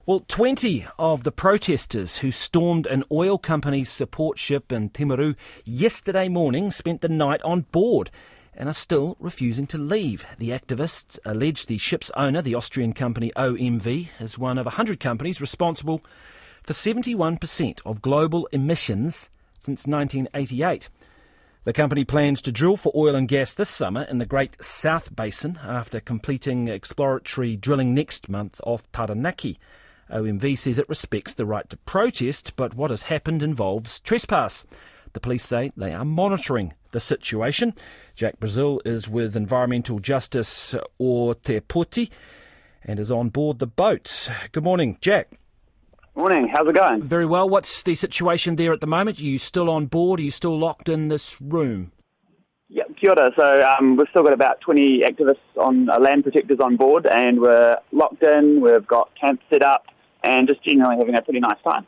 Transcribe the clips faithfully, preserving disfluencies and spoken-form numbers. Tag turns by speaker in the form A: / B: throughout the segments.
A: Well, twenty of the protesters who stormed an oil company's support ship in Timaru yesterday morning spent the night on board and are still refusing to leave. The activists allege the ship's owner, the Austrian company O M V, is one of one hundred companies responsible for seventy-one percent of global emissions since nineteen eighty-eight. The company plans to drill for oil and gas this summer in the Great South Basin after completing exploratory drilling next month off Taranaki. O M V says it respects the right to protest, but what has happened involves trespass. The police say they are monitoring the situation. Jack Brazil is with Environmental Justice o Te Poti and is on board the boat. Good morning, Jack.
B: Morning, how's it going?
A: Very well. What's the situation there at the moment? Are you still on board? Are you still locked in this room?
B: Yeah, kia ora. So um, we've still got about twenty activists on uh, land protectors on board, and we're locked in. We've got camp set up and just generally having a pretty nice time.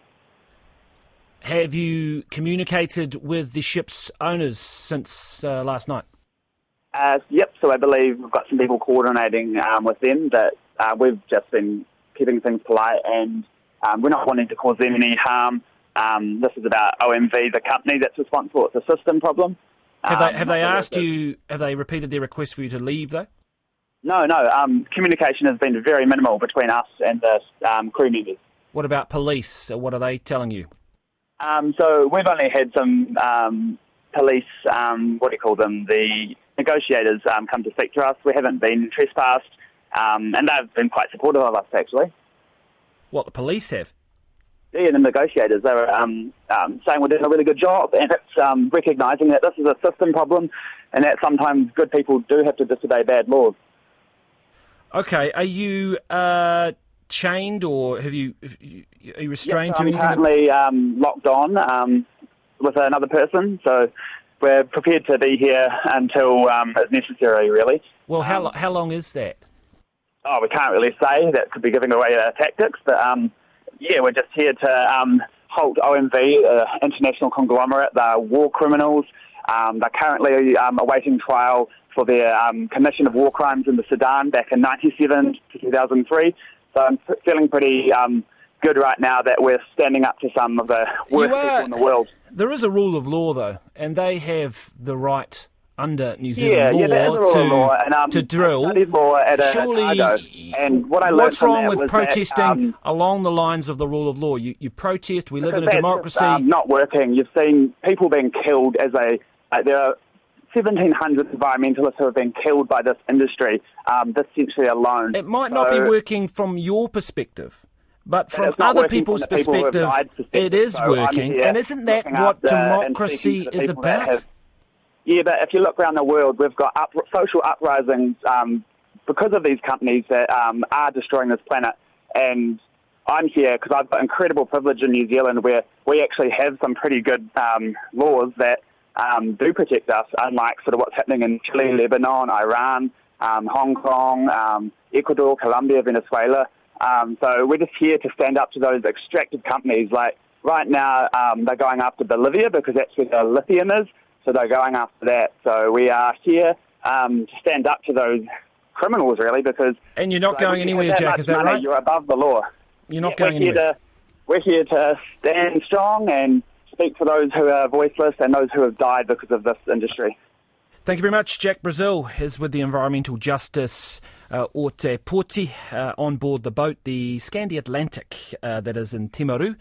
A: Have you communicated with the ship's owners since uh, last night?
B: Uh, yep, so I believe we've got some people coordinating um, with them, but uh, we've just been keeping things polite and um, we're not wanting to cause them any harm. Um, this is about O M V, the company that's responsible. It's a system problem.
A: Have they, have
B: um,
A: they asked you, have they repeated their request for you to leave though?
B: No, no. Um, communication has been very minimal between us and the um, crew members.
A: What about police? What are they telling you?
B: Um, so we've only had some um, police, um, what do you call them, the negotiators um, come to speak to us. We haven't been trespassed, um, and they've been quite supportive of us, actually.
A: What, the police have?
B: Yeah, the negotiators, they were um, um, saying we're doing a really good job, and it's um, recognising that this is a system problem and that sometimes good people do have to disobey bad laws.
A: Okay, are you uh, chained or have you, are you restrained
B: yep, so
A: to
B: I'm
A: anything?
B: I'm currently um, locked on um, with another person, so we're prepared to be here until um, it's necessary, really.
A: Well, how
B: um,
A: how long is that?
B: Oh, we can't really say. That could be giving away our tactics, but um, yeah, we're just here to um, halt O M V, uh, international conglomerate. They're war criminals. Um, they're currently um, awaiting trial for their um, commission of war crimes in the Sudan back in ninety-seven to two thousand three. So I'm p- feeling pretty um, good right now that we're standing up to some of the worst
A: are,
B: people in the world.
A: There is a rule of law, though, and they have the right under New Zealand
B: yeah,
A: law,
B: yeah, there is a rule
A: to,
B: of law, and, um,
A: to drill.
B: I studied law at a,
A: Surely,
B: at Argo, and what I learned
A: what's
B: from
A: wrong
B: that
A: with
B: was
A: protesting
B: that, um,
A: along the lines of the rule of law? You, you protest, we live in a
B: that's
A: democracy.
B: Just, um, not working. You've seen people being killed as a... Uh, there are seventeen hundred environmentalists who have been killed by this industry um, this century alone.
A: It might
B: so,
A: not be working from your perspective, but from
B: it's not
A: other
B: working
A: people's
B: from the people who have
A: perspective,
B: died perspective,
A: it is
B: so I'm
A: working.
B: here
A: And isn't that
B: looking
A: what
B: after and
A: democracy
B: speaking to the
A: is
B: people that
A: about?
B: have- Yeah, but if you look around the world, we've got up, social uprisings um, because of these companies that um, are destroying this planet. And I'm here because I've got incredible privilege in New Zealand where we actually have some pretty good um, laws that um, do protect us, unlike sort of what's happening in Chile, Lebanon, Iran, um, Hong Kong, um, Ecuador, Colombia, Venezuela. Um, so we're just here to stand up to those extractive companies. Like right now, um, they're going after Bolivia because that's where the lithium is. So they're going after that. So we are here um, to stand up to those criminals, really, because...
A: And you're not
B: like,
A: going anywhere, Jack, is that
B: money,
A: right?
B: You're above the law.
A: You're not
B: yeah,
A: going
B: we're here
A: anywhere.
B: To, we're here to stand strong and speak for those who are voiceless and those who have died because of this industry.
A: Thank you very much. Jack Brazil is with the Environmental Justice uh, o Te Poti uh, on board the boat, the Scandi Atlantic, uh, that is in Timaru.